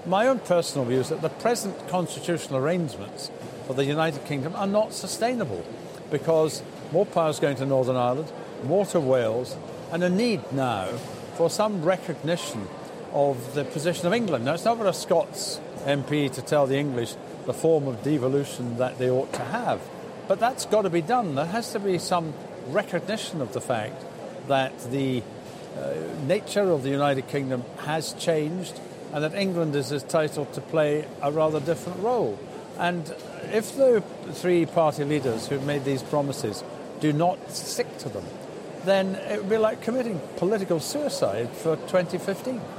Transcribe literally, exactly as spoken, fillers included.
My own personal view is that the present constitutional arrangements for the United Kingdom are not sustainable because more power is going to Northern Ireland, more to Wales, and a need now for some recognition of the position of England. Now, it's not for a Scots M P to tell the English the form of devolution that they ought to have, but that's got to be done. There has to be some recognition of the fact that the uh, nature of the United Kingdom has changed and that England is entitled to play a rather different role. And if the three party leaders who've made these promises do not stick to them, then it would be like committing political suicide for twenty fifteen.